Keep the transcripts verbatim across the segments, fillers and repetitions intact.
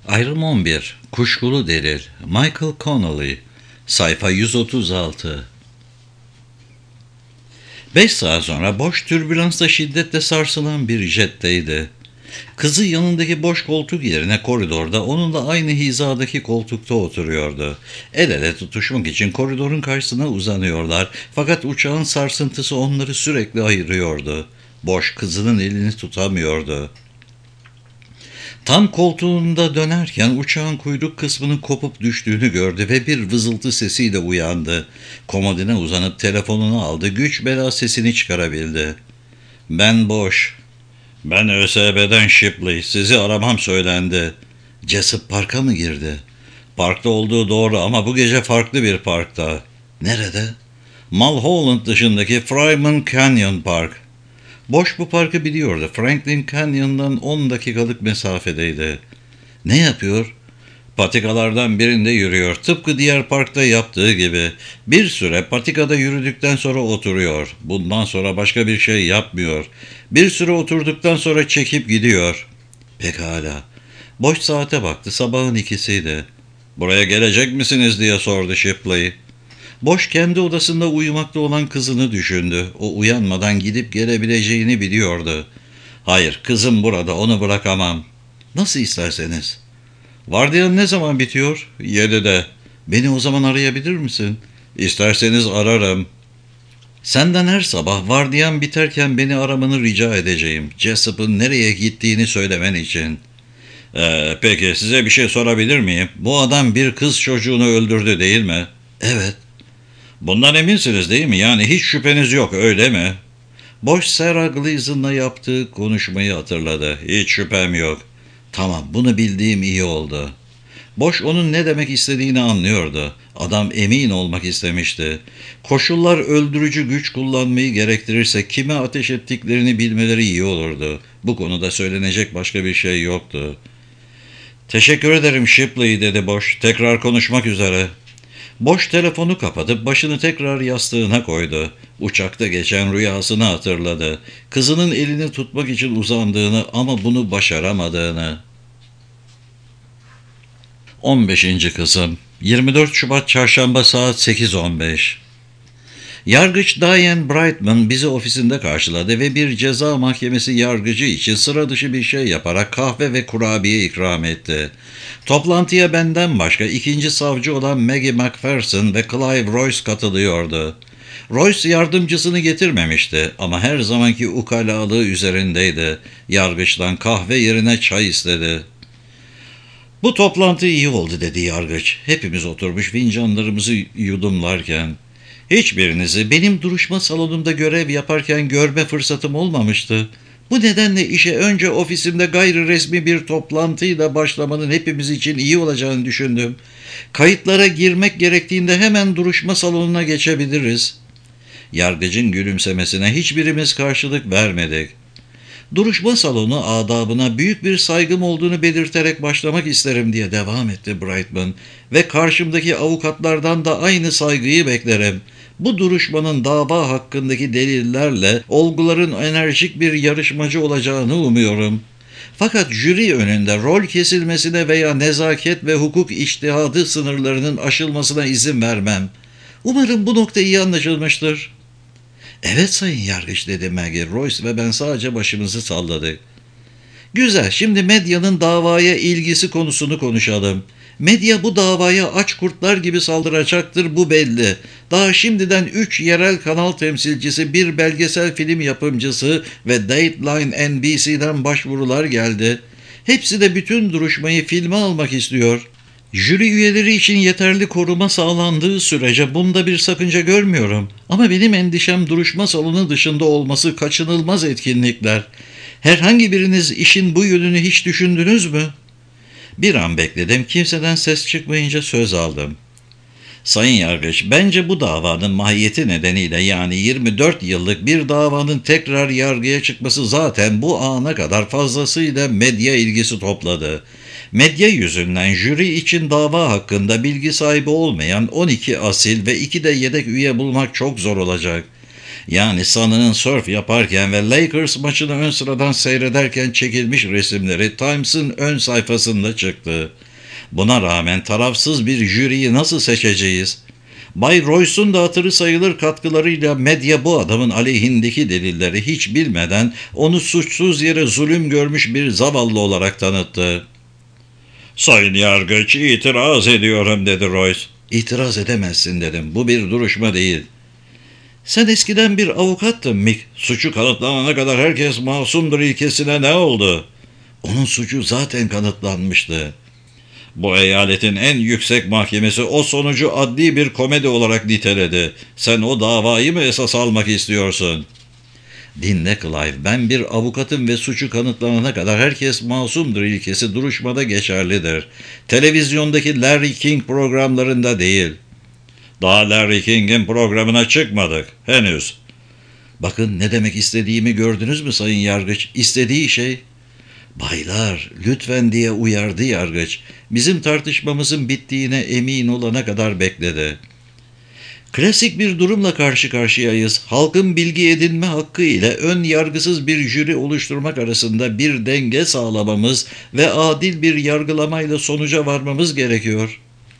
Ayrım on bir. Kuşkulu Delil. Michael Connolly. Sayfa yüz otuz altı. Beş saat sonra boş türbülansla şiddetle sarsılan bir jetteydi. Kızı yanındaki boş koltuk yerine koridorda onunla aynı hizadaki koltukta oturuyordu. El ele tutuşmak için koridorun karşısına uzanıyorlar, fakat uçağın sarsıntısı onları sürekli ayırıyordu. Boş kızının elini tutamıyordu. Tam koltuğunda dönerken uçağın kuyruk kısmının kopup düştüğünü gördü ve bir vızıltı sesiyle uyandı. Komodine uzanıp telefonunu aldı, güç bela sesini çıkarabildi. "Ben Boş. Ben Ö S B'den Shipley. Sizi aramam söylendi." Jessup parka mı girdi? Parkta olduğu doğru ama bu gece farklı bir parkta. Nerede? Mulholland dışındaki Fryman Canyon Park. Boş bu parkı biliyordu. Franklin Canyon'dan on dakikalık mesafedeydi. Ne yapıyor? Patikalardan birinde yürüyor. Tıpkı diğer parkta yaptığı gibi. Bir süre patikada yürüdükten sonra oturuyor. Bundan sonra başka bir şey yapmıyor. Bir süre oturduktan sonra çekip gidiyor. Pekala. Boş saate baktı. Sabahın ikisiydi. "Buraya gelecek misiniz?" diye sordu Shipley. Boş kendi odasında uyumakta olan kızını düşündü. O uyanmadan gidip gelebileceğini biliyordu. "Hayır, kızım burada, onu bırakamam." "Nasıl isterseniz." "Vardiyan ne zaman bitiyor?" "Yedide." "Beni o zaman arayabilir misin?" "İsterseniz ararım." "Senden her sabah vardiyan biterken beni aramanı rica edeceğim. Jessup'ın nereye gittiğini söylemen için." Ee, peki size bir şey sorabilir miyim? Bu adam bir kız çocuğunu öldürdü değil mi?" "Evet." "Bundan eminsiniz değil mi? Yani hiç şüpheniz yok, öyle mi?" Boş Sarah Gleason'la yaptığı konuşmayı hatırladı. "Hiç şüphem yok." "Tamam, bunu bildiğim iyi oldu." Boş onun ne demek istediğini anlıyordu. Adam emin olmak istemişti. Koşullar öldürücü güç kullanmayı gerektirirse kime ateş ettiklerini bilmeleri iyi olurdu. Bu konuda söylenecek başka bir şey yoktu. "Teşekkür ederim Shipley," dedi Boş. "Tekrar konuşmak üzere." Boş telefonu kapatıp başını tekrar yastığına koydu. Uçakta geçen rüyasını hatırladı. Kızının elini tutmak için uzandığını ama bunu başaramadığını. on beşinci kısım. yirmi dört Şubat Çarşamba saat sekiz on beş. Yargıç Diane Brightman bizi ofisinde karşıladı ve bir ceza mahkemesi yargıcı için sıra dışı bir şey yaparak kahve ve kurabiye ikram etti. Toplantıya benden başka ikinci savcı olan Maggie McPherson ve Clive Royce katılıyordu. Royce yardımcısını getirmemişti ama her zamanki ukalalığı üzerindeydi. Yargıçtan kahve yerine çay istedi. "Bu toplantı iyi oldu," dedi yargıç. Hepimiz oturmuş fincanlarımızı yudumlarken. "Hiçbirinizi benim duruşma salonumda görev yaparken görme fırsatım olmamıştı. Bu nedenle işe önce ofisimde gayri resmi bir toplantıyla başlamanın hepimiz için iyi olacağını düşündüm. Kayıtlara girmek gerektiğinde hemen duruşma salonuna geçebiliriz." Yargıcın gülümsemesine hiçbirimiz karşılık vermedik. "Duruşma salonu adabına büyük bir saygım olduğunu belirterek başlamak isterim," diye devam etti Brightman. "Ve karşımdaki avukatlardan da aynı saygıyı beklerim. Bu duruşmanın dava hakkındaki delillerle olguların enerjik bir yarışmacı olacağını umuyorum. Fakat jüri önünde rol kesilmesine veya nezaket ve hukuk içtihadı sınırlarının aşılmasına izin vermem. Umarım bu nokta iyi anlaşılmıştır." "Evet sayın yargıç," dedi Maggie. Royce ve ben sadece başımızı salladık. "Güzel, şimdi medyanın davaya ilgisi konusunu konuşalım. Medya bu davaya aç kurtlar gibi saldıracaktır, bu belli. Daha şimdiden üç yerel kanal temsilcisi, bir belgesel film yapımcısı ve Dateline N B C'den başvurular geldi. Hepsi de bütün duruşmayı filme almak istiyor. Jüri üyeleri için yeterli koruma sağlandığı sürece bunda bir sakınca görmüyorum. Ama benim endişem duruşma salonu dışında olması kaçınılmaz etkinlikler. Herhangi biriniz işin bu yönünü hiç düşündünüz mü?" Bir an bekledim. Kimseden ses çıkmayınca söz aldım. "Sayın Yargıç, bence bu davanın mahiyeti nedeniyle, yani yirmi dört yıllık bir davanın tekrar yargıya çıkması zaten bu ana kadar fazlasıyla medya ilgisi topladı. Medya yüzünden jüri için dava hakkında bilgi sahibi olmayan on iki asil ve iki de yedek üye bulmak çok zor olacak. Yani Sanı'nın sörf yaparken ve Lakers maçını ön sıradan seyrederken çekilmiş resimleri Times'ın ön sayfasında çıktı. Buna rağmen tarafsız bir jüriyi nasıl seçeceğiz? Bay Royce'un da hatırı sayılır katkılarıyla medya bu adamın aleyhindeki delilleri hiç bilmeden onu suçsuz yere zulüm görmüş bir zavallı olarak tanıttı. "Sayın Yargıç, itiraz ediyorum," dedi Royce. "İtiraz edemezsin," dedim. "Bu bir duruşma değil." "Sen eskiden bir avukattın Mick. Suçu kanıtlanana kadar herkes masumdur ilkesine ne oldu?" "Onun suçu zaten kanıtlanmıştı." "Bu eyaletin en yüksek mahkemesi o sonucu adli bir komedi olarak niteledi. Sen o davayı mı esas almak istiyorsun?" "Dinle Clive, ben bir avukatım ve suçu kanıtlanana kadar herkes masumdur ilkesi duruşmada geçerlidir. Televizyondaki Larry King programlarında değil." "Daha Larry King'in programına çıkmadık. Henüz." "Bakın ne demek istediğimi gördünüz mü Sayın Yargıç? İstediği şey..." "Baylar, lütfen," diye uyardı yargıç. "Bizim tartışmamızın bittiğine emin olana kadar bekledi." "Klasik bir durumla karşı karşıyayız. Halkın bilgi edinme hakkı ile ön yargısız bir jüri oluşturmak arasında bir denge sağlamamız ve adil bir yargılamayla sonuca varmamız gerekiyor."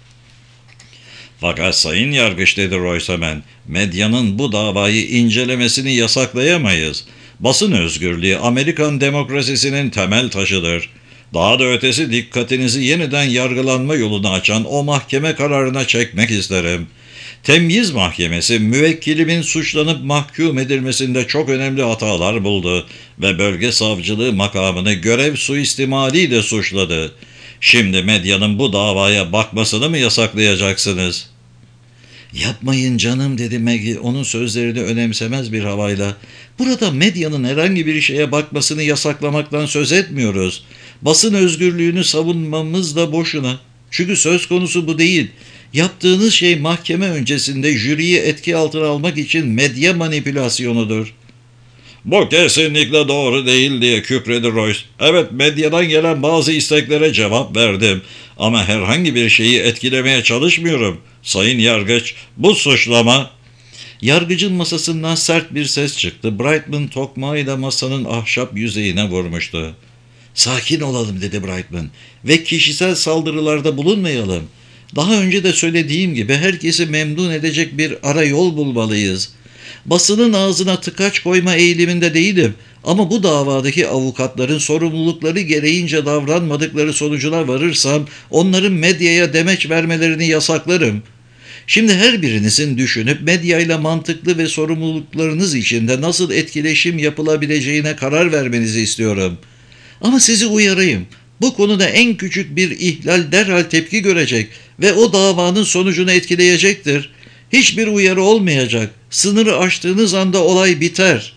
"Fakat Sayın Yargıç," dedi Royce hemen, "medyanın bu davayı incelemesini yasaklayamayız. Basın özgürlüğü Amerikan demokrasisinin temel taşıdır. Daha da ötesi dikkatinizi yeniden yargılanma yolunu açan o mahkeme kararına çekmek isterim. Temyiz Mahkemesi müvekkilimin suçlanıp mahkum edilmesinde çok önemli hatalar buldu ve bölge savcılığı makamını görev suistimaliyle suçladı. Şimdi medyanın bu davaya bakmasını mı yasaklayacaksınız?" "Yapmayın canım," dedi Maggie onun sözlerini önemsemez bir havayla. "Burada medyanın herhangi bir şeye bakmasını yasaklamaktan söz etmiyoruz. Basın özgürlüğünü savunmamız da boşuna. Çünkü söz konusu bu değil. Yaptığınız şey mahkeme öncesinde jüriyi etki altına almak için medya manipülasyonudur." "Bu kesinlikle doğru değil," diye kükredi Royce. "Evet, medyadan gelen bazı isteklere cevap verdim. Ama herhangi bir şeyi etkilemeye çalışmıyorum. Sayın Yargıç, bu suçlama..." Yargıcın masasından sert bir ses çıktı. Brightman tokmağıyla masanın ahşap yüzeyine vurmuştu. "Sakin olalım," dedi Brightman, "ve kişisel saldırılarda bulunmayalım. Daha önce de söylediğim gibi herkesi memnun edecek bir ara yol bulmalıyız. Basının ağzına tıkaç koyma eğiliminde değilim ama bu davadaki avukatların sorumlulukları gereğince davranmadıkları sonucuna varırsam onların medyaya demeç vermelerini yasaklarım. Şimdi her birinizin düşünüp medyayla mantıklı ve sorumluluklarınız içinde nasıl etkileşim yapılabileceğine karar vermenizi istiyorum. Ama sizi uyarayım. Bu konuda en küçük bir ihlal derhal tepki görecek ve o davanın sonucunu etkileyecektir. Hiçbir uyarı olmayacak. Sınırı aştığınız anda olay biter."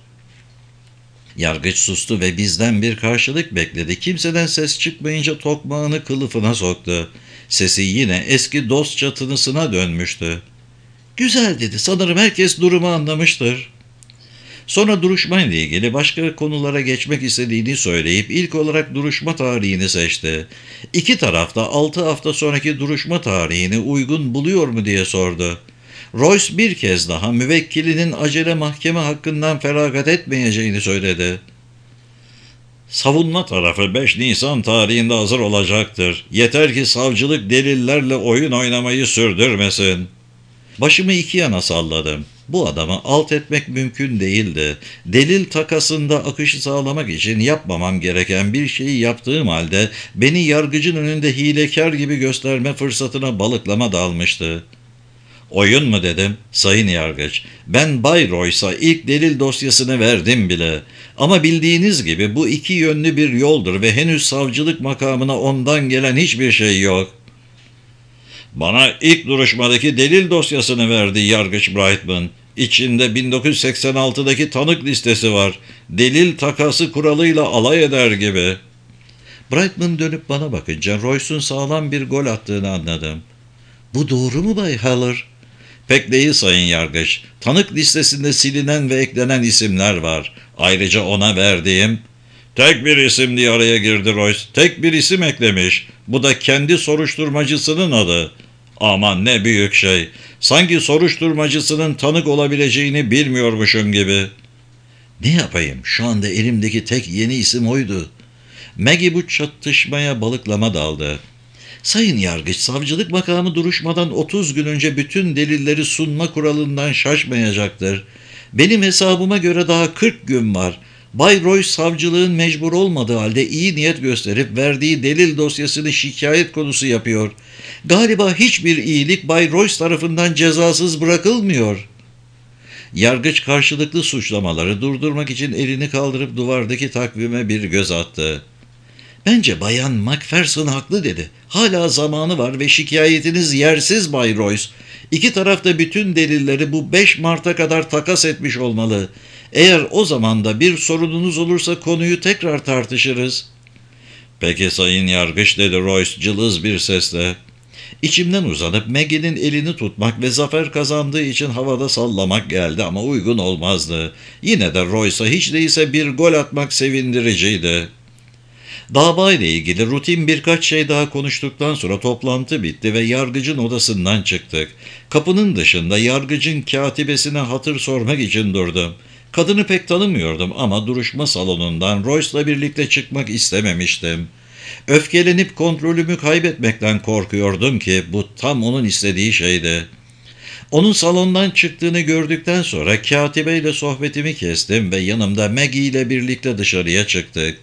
Yargıç sustu ve bizden bir karşılık bekledi. Kimseden ses çıkmayınca tokmağını kılıfına soktu. Sesi yine eski dostça tınısına dönmüştü. "Güzel," dedi. "Sanırım herkes durumu anlamıştır." Sonra duruşmayla ilgili başka konulara geçmek istediğini söyleyip ilk olarak duruşma tarihini seçti. İki taraf da altı hafta sonraki duruşma tarihini uygun buluyor mu diye sordu. Royce bir kez daha müvekkilinin acele mahkeme hakkından feragat etmeyeceğini söyledi. "Savunma tarafı beş Nisan tarihinde hazır olacaktır. Yeter ki savcılık delillerle oyun oynamayı sürdürmesin." Başımı iki yana salladım. Bu adamı alt etmek mümkün değildi. Delil takasında akışı sağlamak için yapmamam gereken bir şeyi yaptığım halde beni yargıcın önünde hilekar gibi gösterme fırsatına balıklama dalmıştı. "Oyun mu?" dedim. "Sayın Yargıç, ben Bay Royce'a ilk delil dosyasını verdim bile. Ama bildiğiniz gibi bu iki yönlü bir yoldur ve henüz savcılık makamına ondan gelen hiçbir şey yok." "Bana ilk duruşmadaki delil dosyasını verdi Yargıç Brightman. İçinde bin dokuz yüz seksen altıdaki tanık listesi var. Delil takası kuralıyla alay eder gibi." Brightman dönüp bana bakınca Royce'un sağlam bir gol attığını anladım. "Bu doğru mu Bay Haller?" "Pek değil Sayın Yargıç. Tanık listesinde silinen ve eklenen isimler var. Ayrıca ona verdiğim..." "Tek bir isim," diye araya girdi Royce. "Tek bir isim eklemiş. Bu da kendi soruşturmacısının adı. Aman ne büyük şey. Sanki soruşturmacısının tanık olabileceğini bilmiyormuşum gibi. Ne yapayım? Şu anda elimdeki tek yeni isim oydu. Maggie bu çatışmaya balıklama daldı. Sayın Yargıç, savcılık makamı duruşmadan otuz gün önce bütün delilleri sunma kuralından şaşmayacaktır. Benim hesabıma göre daha kırk gün var. Bay Royce savcılığın mecbur olmadığı halde iyi niyet gösterip verdiği delil dosyasını şikayet konusu yapıyor. Galiba hiçbir iyilik Bay Royce tarafından cezasız bırakılmıyor. Yargıç karşılıklı suçlamaları durdurmak için elini kaldırıp duvardaki takvime bir göz attı. Bence Bayan Macpherson haklı dedi. Hala zamanı var ve şikayetiniz yersiz Bay Royce. İki taraf da bütün delilleri bu beş Mart'a kadar takas etmiş olmalı. Eğer o zaman da bir sorununuz olursa konuyu tekrar tartışırız. Peki Sayın Yargıç, dedi Royce cılız bir sesle. İçimden uzanıp Maggie'nin elini tutmak ve zafer kazandığı için havada sallamak geldi ama uygun olmazdı. Yine de Royce'a hiç değilse bir gol atmak sevindiriciydi. Dava ile ilgili rutin birkaç şey daha konuştuktan sonra toplantı bitti ve yargıcın odasından çıktık. Kapının dışında yargıcın katibesine hatır sormak için durdum. Kadını pek tanımıyordum ama duruşma salonundan Royce'la birlikte çıkmak istememiştim. Öfkelenip kontrolümü kaybetmekten korkuyordum ki bu tam onun istediği şeydi. Onun salondan çıktığını gördükten sonra katibeyle sohbetimi kestim ve yanımda Maggie ile birlikte dışarıya çıktık.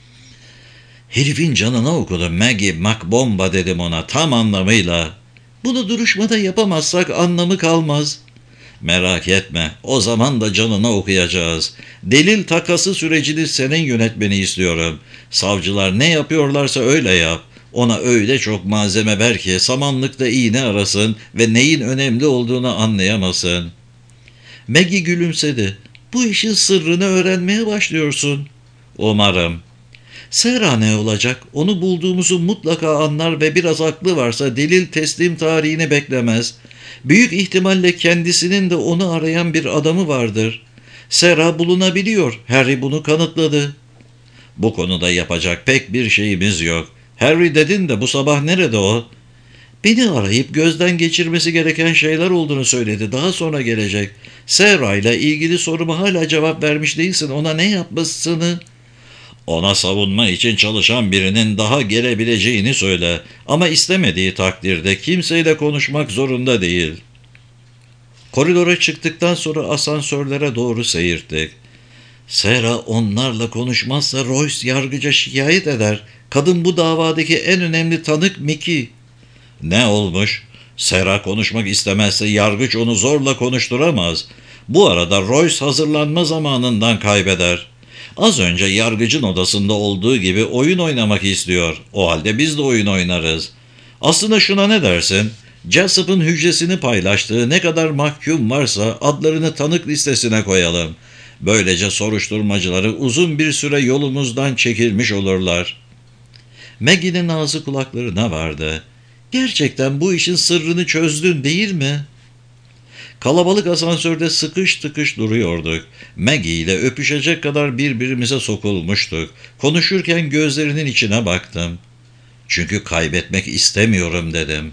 Herifin canına okudum Maggie Macbomba, dedim ona tam anlamıyla. Bunu duruşmada yapamazsak anlamı kalmaz. Merak etme, o zaman da canına okuyacağız. Delil takası sürecini senin yönetmeni istiyorum. Savcılar ne yapıyorlarsa öyle yap. Ona öyle çok malzeme ver ki samanlıkta iğne arasın ve neyin önemli olduğunu anlayamasın. Maggie gülümsedi. Bu işin sırrını öğrenmeye başlıyorsun. Umarım. Sera ne olacak? Onu bulduğumuzu mutlaka anlar ve biraz aklı varsa delil teslim tarihini beklemez. Büyük ihtimalle kendisinin de onu arayan bir adamı vardır. Sera bulunabiliyor. Harry bunu kanıtladı. Bu konuda yapacak pek bir şeyimiz yok. Harry dedin de bu sabah nerede o? Beni arayıp gözden geçirmesi gereken şeyler olduğunu söyledi. Daha sonra gelecek. Sera ile ilgili soruma hala cevap vermiş değilsin. Ona ne yapmasını... Ona savunma için çalışan birinin daha gelebileceğini söyle. Ama istemediği takdirde kimseyle konuşmak zorunda değil. Koridora çıktıktan sonra asansörlere doğru seyirttik. Sera onlarla konuşmazsa Royce yargıca şikayet eder. Kadın bu davadaki en önemli tanık Mickey. Ne olmuş? Sera konuşmak istemezse yargıç onu zorla konuşturamaz. Bu arada Royce hazırlanma zamanından kaybeder. Az önce yargıcın odasında olduğu gibi oyun oynamak istiyor. O halde biz de oyun oynarız. Aslında şuna ne dersin? Jessup'ın hücresini paylaştığı ne kadar mahkum varsa adlarını tanık listesine koyalım. Böylece soruşturmacıları uzun bir süre yolumuzdan çekilmiş olurlar. Maggie'nin ağzı kulaklarına vardı. Gerçekten bu işin sırrını çözdün değil mi? Kalabalık asansörde sıkış tıkış duruyorduk. Maggie ile öpüşecek kadar birbirimize sokulmuştuk. Konuşurken gözlerinin içine baktım. Çünkü kaybetmek istemiyorum dedim.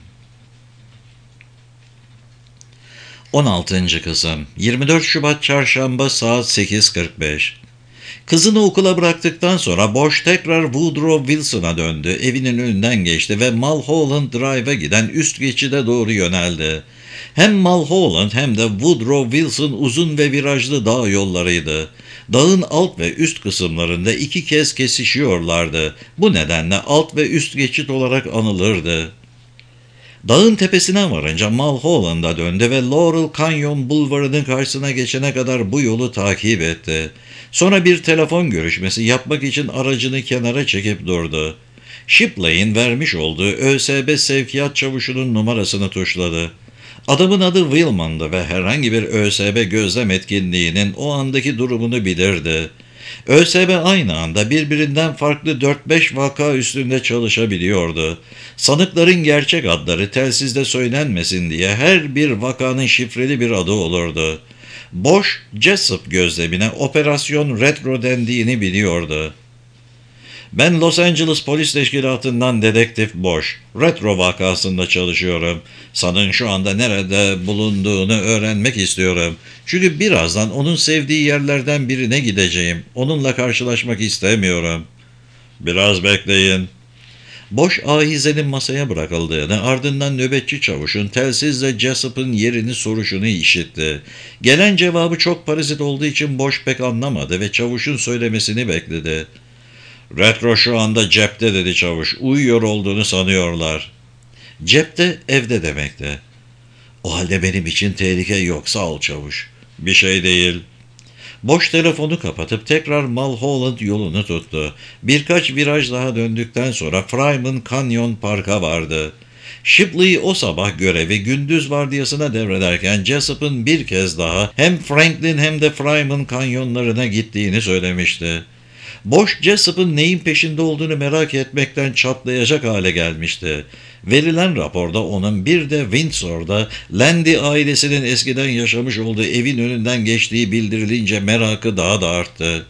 on altıncı kısım yirmi dört Şubat Çarşamba saat sekiz kırk beş. Kızını okula bıraktıktan sonra Boş tekrar Woodrow Wilson'a döndü. Evinin önünden geçti ve Mulholland Drive'a giden üst geçide doğru yöneldi. Hem Mulholland hem de Woodrow Wilson uzun ve virajlı dağ yollarıydı. Dağın alt ve üst kısımlarında iki kez kesişiyorlardı. Bu nedenle alt ve üst geçit olarak anılırdı. Dağın tepesine varınca Mulholland'a döndü ve Laurel Canyon Bulvarı'nın karşısına geçene kadar bu yolu takip etti. Sonra bir telefon görüşmesi yapmak için aracını kenara çekip durdu. Shipley'in vermiş olduğu ÖSB sevkiyat çavuşunun numarasını tuşladı. Adamın adı Willman'dı ve herhangi bir ÖSB gözlem etkinliğinin o andaki durumunu bilirdi. ÖSB aynı anda birbirinden farklı dört beş vaka üstünde çalışabiliyordu. Sanıkların gerçek adları telsizde söylenmesin diye her bir vakanın şifreli bir adı olurdu. Boş, Jessup gözlemine Operasyon Retro dendiğini biliyordu. Ben Los Angeles Polis Teşkilatı'ndan dedektif Bosch. Retro vakasında çalışıyorum. Sanın şu anda nerede bulunduğunu öğrenmek istiyorum. Çünkü birazdan onun sevdiği yerlerden birine gideceğim. Onunla karşılaşmak istemiyorum. Biraz bekleyin. Boş ahizenin masaya bırakıldığını, ardından nöbetçi çavuşun telsizle Jessup'ın yerini soruşunu işitti. Gelen cevabı çok parazit olduğu için Boş pek anlamadı ve çavuşun söylemesini bekledi. "Retro şu anda cepte," dedi çavuş. "Uyuyor olduğunu sanıyorlar." "Cepte, evde demekti." "O halde benim için tehlike yok, sağ ol çavuş." "Bir şey değil." Boş telefonu kapatıp tekrar Mulholland yolunu tuttu. Birkaç viraj daha döndükten sonra Fryman Canyon Park'a vardı. Shipley o sabah görevi gündüz vardiyasına devrederken Jessup'ın bir kez daha hem Franklin hem de Fryman kanyonlarına gittiğini söylemişti. Boş, Jessup'ın neyin peşinde olduğunu merak etmekten çatlayacak hale gelmişti. Verilen raporda onun bir de Windsor'da Landy ailesinin eskiden yaşamış olduğu evin önünden geçtiği bildirilince merakı daha da arttı.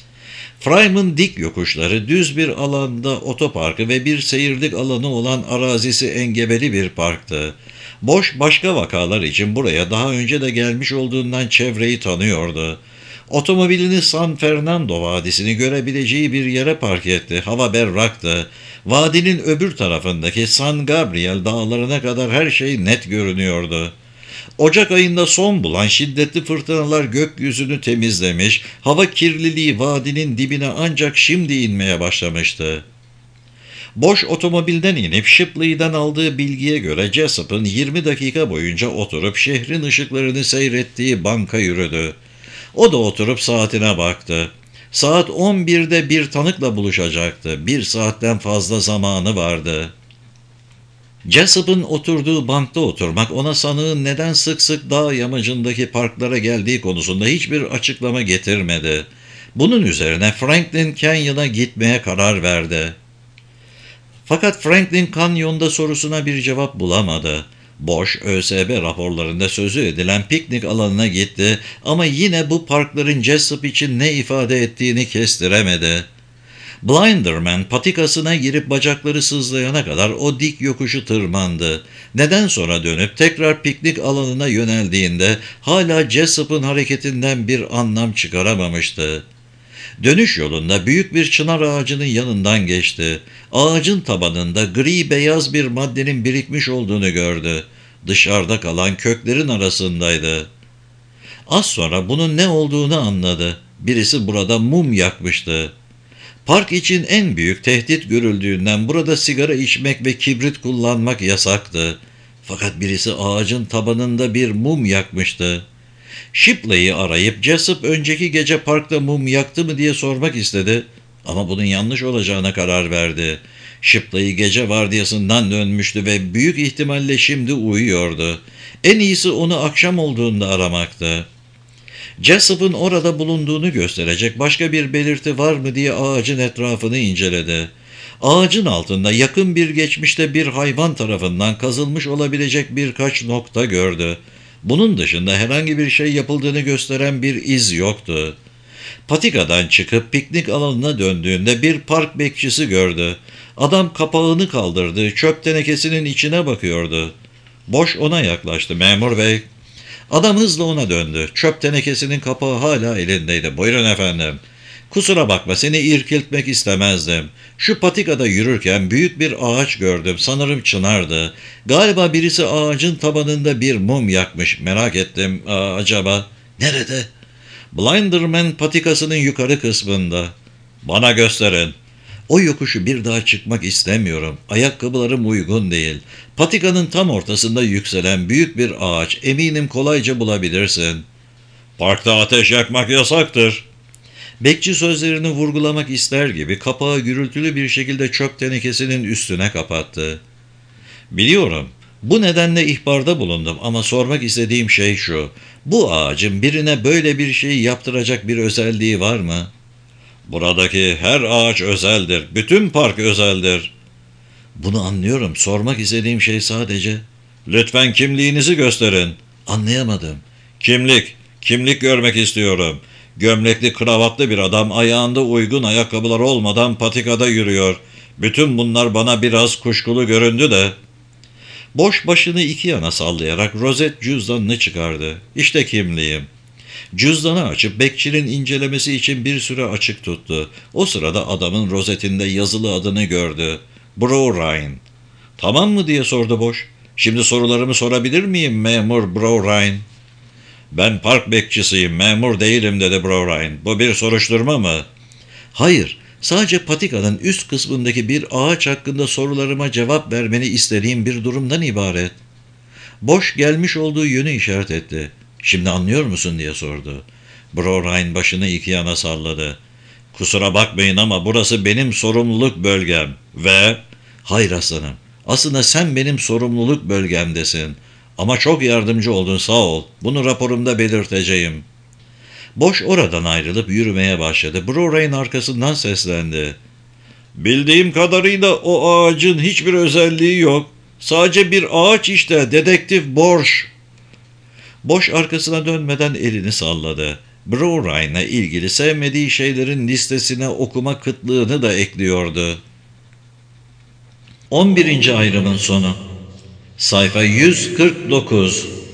Fryman dik yokuşları, düz bir alanda otoparkı ve bir seyirlik alanı olan arazisi engebeli bir parktı. Boş, başka vakalar için buraya daha önce de gelmiş olduğundan çevreyi tanıyordu. Otomobilini San Fernando Vadisi'ni görebileceği bir yere park etti. Hava berraktı. Vadinin öbür tarafındaki San Gabriel dağlarına kadar her şey net görünüyordu. Ocak ayında son bulan şiddetli fırtınalar gökyüzünü temizlemiş, hava kirliliği vadinin dibine ancak şimdi inmeye başlamıştı. Boş otomobilden inip Shipley'den aldığı bilgiye göre Jessup'ın yirmi dakika boyunca oturup şehrin ışıklarını seyrettiği banka yürüdü. O da oturup saatine baktı. Saat on birde bir tanıkla buluşacaktı. Bir saatten fazla zamanı vardı. Jessup'ın oturduğu bankta oturmak ona sanığın neden sık sık dağ yamacındaki parklara geldiği konusunda hiçbir açıklama getirmedi. Bunun üzerine Franklin Canyon'a gitmeye karar verdi. Fakat Franklin Canyon'da sorusuna bir cevap bulamadı. Boş, ÖSB raporlarında sözü edilen piknik alanına gitti ama yine bu parkların Jessup için ne ifade ettiğini kestiremedi. Blinderman patikasına girip bacakları sızlayana kadar o dik yokuşu tırmandı. Neden sonra dönüp tekrar piknik alanına yöneldiğinde hala Jessup'ın hareketinden bir anlam çıkaramamıştı. Dönüş yolunda büyük bir çınar ağacının yanından geçti. Ağacın tabanında gri beyaz bir maddenin birikmiş olduğunu gördü. Dışarıda kalan köklerin arasındaydı. Az sonra bunun ne olduğunu anladı. Birisi burada mum yakmıştı. Park için en büyük tehdit görüldüğünden burada sigara içmek ve kibrit kullanmak yasaktı. Fakat birisi ağacın tabanında bir mum yakmıştı. Shipley'i arayıp Jessup önceki gece parkta mum yaktı mı diye sormak istedi ama bunun yanlış olacağına karar verdi. Shipley gece vardiyasından dönmüştü ve büyük ihtimalle şimdi uyuyordu. En iyisi onu akşam olduğunda aramaktı. Jessup'ın orada bulunduğunu gösterecek başka bir belirti var mı diye ağacın etrafını inceledi. Ağacın altında yakın bir geçmişte bir hayvan tarafından kazılmış olabilecek birkaç nokta gördü. Bunun dışında herhangi bir şey yapıldığını gösteren bir iz yoktu. Patikadan çıkıp piknik alanına döndüğünde bir park bekçisi gördü. Adam kapağını kaldırdı, çöp tenekesinin içine bakıyordu. Boş ona yaklaştı. "Memur bey." Adam hızla ona döndü. Çöp tenekesinin kapağı hala elindeydi. "Buyurun efendim." "Kusura bakma, seni irkiltmek istemezdim. Şu patikada yürürken büyük bir ağaç gördüm. Sanırım çınardı. Galiba birisi ağacın tabanında bir mum yakmış. Merak ettim. Aa, acaba?" "Nerede?" "Blinderman patikasının yukarı kısmında." "Bana gösterin." "O yokuşu bir daha çıkmak istemiyorum. Ayakkabılarım uygun değil. Patikanın tam ortasında yükselen büyük bir ağaç. Eminim kolayca bulabilirsin." "Parkta ateş yakmak yasaktır." Bekçi sözlerini vurgulamak ister gibi kapağı gürültülü bir şekilde çöp tenekesinin üstüne kapattı. "Biliyorum. Bu nedenle ihbarda bulundum ama sormak istediğim şey şu. Bu ağacın birine böyle bir şeyi yaptıracak bir özelliği var mı?" "Buradaki her ağaç özeldir. Bütün park özeldir." "Bunu anlıyorum. Sormak istediğim şey sadece..." "Lütfen kimliğinizi gösterin." "Anlayamadım." "Kimlik. Kimlik görmek istiyorum. Gömlekli kravatlı bir adam ayağında uygun ayakkabılar olmadan patikada yürüyor. Bütün bunlar bana biraz kuşkulu göründü de. Boş başını iki yana sallayarak rozet cüzdanını çıkardı. İşte kimliğim. Cüzdanı açıp bekçinin incelemesi için bir süre açık tuttu. O sırada adamın rozetinde yazılı adını gördü. Browrine. Tamam mı diye sordu Boş. Şimdi sorularımı sorabilir miyim memur Browrine? Ben park bekçisiyim, memur değilim dedi Browrine. Bu bir soruşturma mı? Hayır, sadece patikanın üst kısmındaki bir ağaç hakkında sorularıma cevap vermeni istediğim bir durumdan ibaret. Boş gelmiş olduğu yönü işaret etti. Şimdi anlıyor musun diye sordu. Browrine başını iki yana salladı. Kusura bakmayın ama burası benim sorumluluk bölgem ve... Hayır aslanım, aslında sen benim sorumluluk bölgemdesin. Ama çok yardımcı oldun, sağ ol. Bunu raporumda belirteceğim. Boş oradan ayrılıp yürümeye başladı. Browrine arkasından seslendi. Bildiğim kadarıyla o ağacın hiçbir özelliği yok. Sadece bir ağaç işte, dedektif Borş. Boş arkasına dönmeden elini salladı. Browrine'la ilgili sevmediği şeylerin listesine okuma kıtlığını da ekliyordu. on birinci ayrımın sonu. Sayfa yüz kırk dokuz.